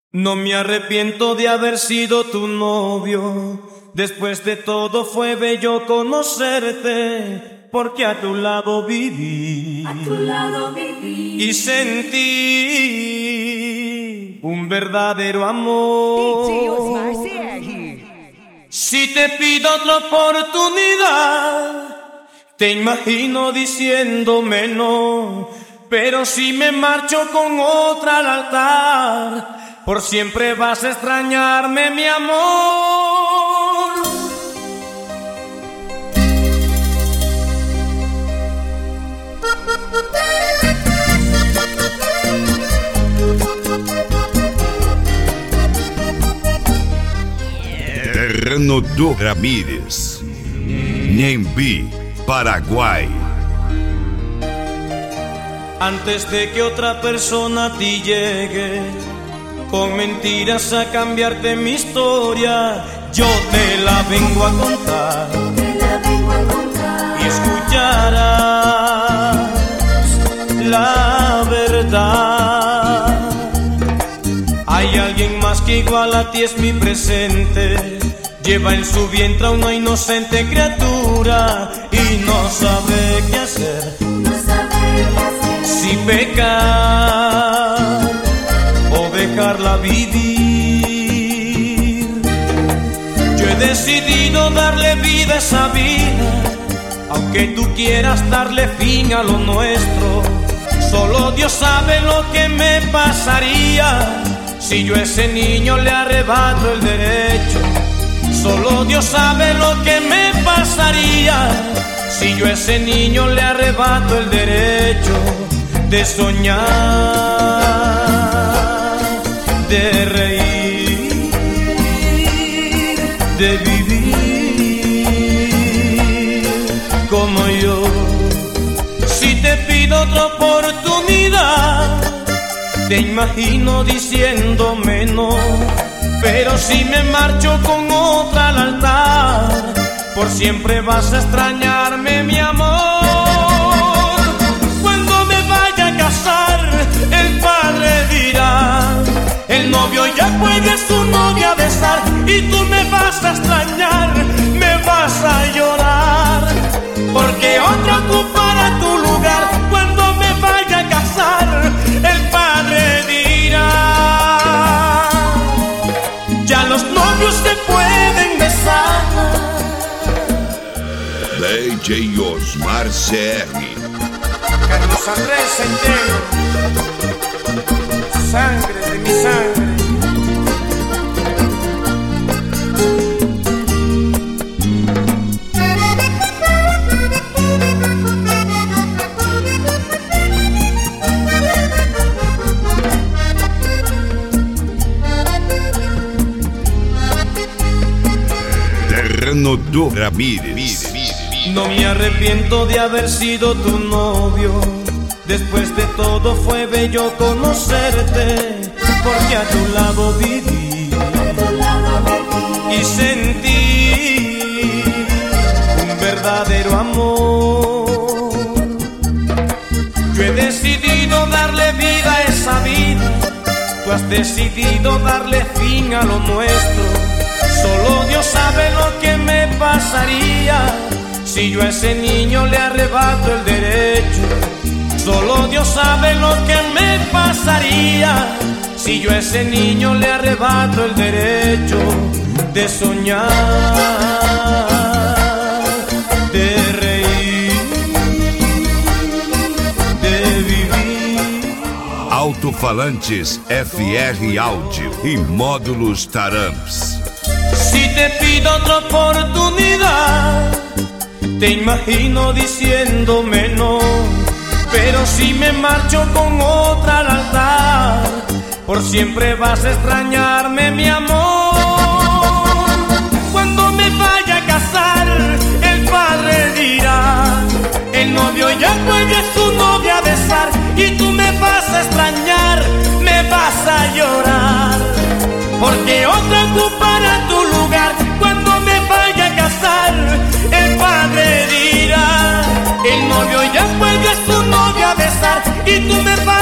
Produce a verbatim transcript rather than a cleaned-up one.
No me arrepiento de haber sido tu novio. Después de todo fue bello conocerte, porque a tu lado viví, a tu lado viví y sentí un verdadero amor. Si te pido otra oportunidad, te imagino diciéndome no, pero si me marcho con otra al altar, por siempre vas a extrañarme, mi amor. Terreno do Ramírez, Nhembi, Paraguay. Antes de que otra persona a ti llegue con mentiras a cambiarte mi historia, yo te la vengo a contar, te la vengo a contar y escucharás la verdad. Hay alguien más que igual a ti es mi presente, lleva en su vientre a una inocente criatura y no sabe qué hacer, no sabe qué hacer, si pecar o dejarla vivir. Yo he decidido darle vida a esa vida, aunque tú quieras darle fin a lo nuestro. Solo Dios sabe lo que me pasaría si yo a ese niño le arrebato el derecho. Solo Dios sabe lo que me pasaría si yo a ese niño le arrebato el derecho de soñar, de reír, de vivir como yo. Si te pido otra oportunidad, te imagino diciéndome no, pero si me marcho con otra al altar, por siempre vas a extrañarme, mi amor. Cuando me vaya a casar, el padre dirá: el novio ya puede su novia besar, y tú me vas a extrañar, me vas a llorar, porque otra ocupará tu lugar. Cuando me vaya a casar, el padre dirá: ya los novios se pueden besar. D J Osmar C R, Carlos Andrés Centeno, sangre de mi sangre. Terreno do Ramírez. No me arrepiento de haber sido tu novio. Después de todo fue bello conocerte, porque a tu lado viví, a tu lado viví y sentí un verdadero amor. Yo he decidido darle vida a esa vida, tú has decidido darle fin a lo nuestro. Solo Dios sabe lo que me pasaría si yo a ese niño le arrebato el derecho. Solo Dios sabe lo que me pasaría si yo a ese niño le arrebato el derecho de soñar, de reír, de vivir. Alto-falantes F R Áudio e módulos Taramps. Si te pido otra oportunidad, te imagino diciéndome no, pero si me marcho con otra al altar, por siempre vas a extrañarme, mi amor. Cuando me vaya a casar, el padre dirá: el novio ya puede su novia besar, y tú me vas a extrañar, me vas a llorar, porque otra ocupará tu lugar. Cuando me vaya a casar, el padre dirá: el novio ya puede su novia besar, y tú me vas